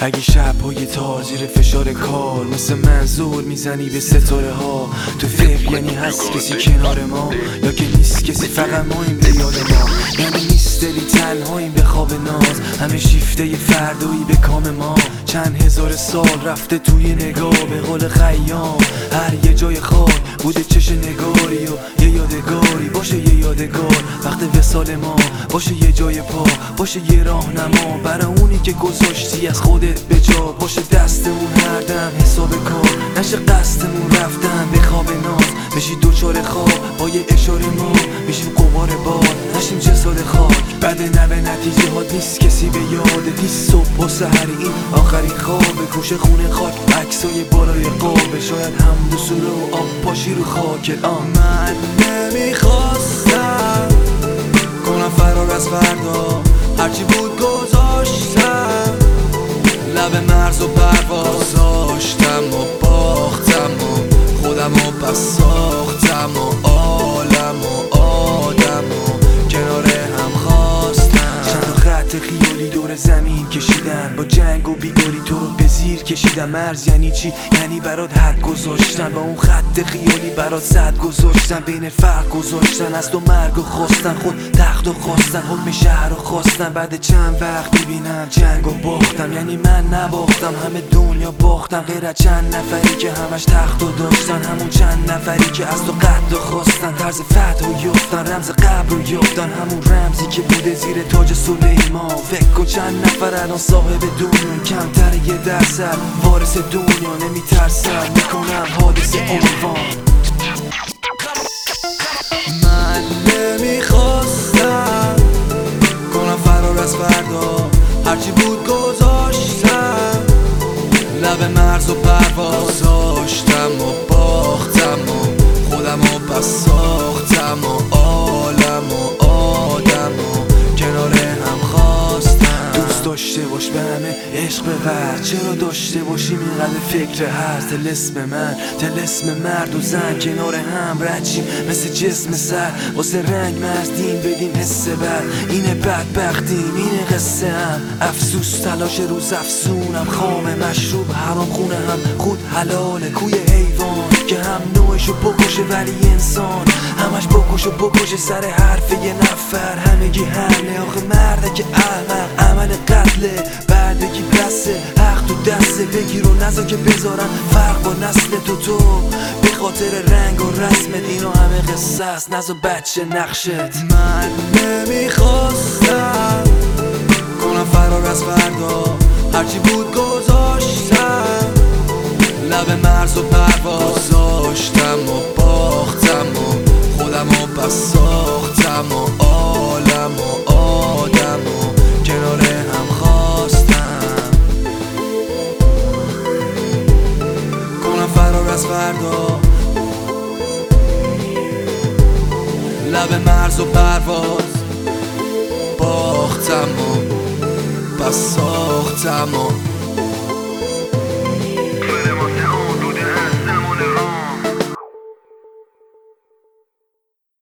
اگه شب‌های تار زیر فشار کار مثل منظور میزنی به ستاره ها، تو فکر یعنی هست کسی کنار ما یا که نیست کسی، فقط ماییم به یاد ما. یعنی نیست دلی تنهاییم به خواب ناز، همه شیفته ی فردایی به کام ما. چند هزار سال رفته توی نگاه، به قول خیام هر یه جای خاک بوده چش نگاری و یه یادگاری باشه، یه یادگار وقت وصال ما باشه، یه جای پا باشه، یه راهنما برای اونی که گذاشتی از خودت به جا باشه. دستمون هر دم حساب کار نشه، قصدمون رفتن به خواب ناز، بشی دوچار خواب با یه اشاره ما میشیم قمار باد، نشیم جساد خاک. بده نه به نتیجه ها نیست کسی به یاد نیست، صبح و سحر این آخرین خواب کوشه خونه خاک، عکسای بالای قاب، شاید هم دو سوره و آب پاشی رو خاک. من نمیخواستم کنم فرار از فردا، هرچی بود گذاشتم لب مرز و پرواز، داشتم و باختم و خودم و پس ساختم و عالم و آدم و کنار هم خواستم. چند خط خیالی دور زمین کشیدن، با جنگ و بیگاری تو رو به زیر کشیدن. مرز یعنی چی؟ یعنی برات حد گذاشتن، با اون خط خیالی برات صد گذاشتن، بین فرق گذاشتن، از تو مرگ و خواستن، خود تخت و خواستن، حکم شهر رو خواستن. بعد چند وقت میبینم جنگ و باختم، یعنی من نباختم همه دنیا باختم، غیر از چند نفری که همش تخت و داشتن، همون چند نفری که از تو قد و خواستن، طرز فتح و یفتن، رمز قبر رو یفتن، همون رمزی که بوده زیر تاج سلیمان. فکر کن چند نفر الان صاحب دنیا، کمتر یه درصد وارث دنیا، نمیترسم میکنم حادثه عنوان. من نمیخواستم کنم فرار از فردا، هرچی بود گذاشتم لب مرز و پرواز، داشتم و باختم و خودم و پس ساختم و عالم و آدم و کنار هم خواستم. دوست داشته باش به همه عشق ببر، چرا داشته باشیم اینقدر فکر هر طلسم من، طلسم مرد و زن کنار هم رچیم مثل جسم سر، واسه رنگ مردیم بدیم حس بر، اینه بدبختیم اینه قصه هم، افسوس تلاش روز افسونم، خام مشروب حرام خونه هم خود حلاله، کوی حیوان که هم نوعشو بکشه ولی انسان همش بکشه بکشه سر حرف یه نفر، همگی حمله آخه مرده که احمق، عمل قتله بردگی بسه، حق تو دسته بگیر و نزا که بذارن فرق با نسل تو به خاطر رنگ و رسمت، اینا همه قصه است نزا بچه نقشت. من نمیخواستم کنم فرار از فردا، هرچی بود گذاشتم لب مرز و پرواز، داشتم و باختم و خودم و پس ساختم و عالم و آدم و کنار هم خواستم. کنم فرار از فردا، لب مرز و پرواز، باختم و پس ساختم و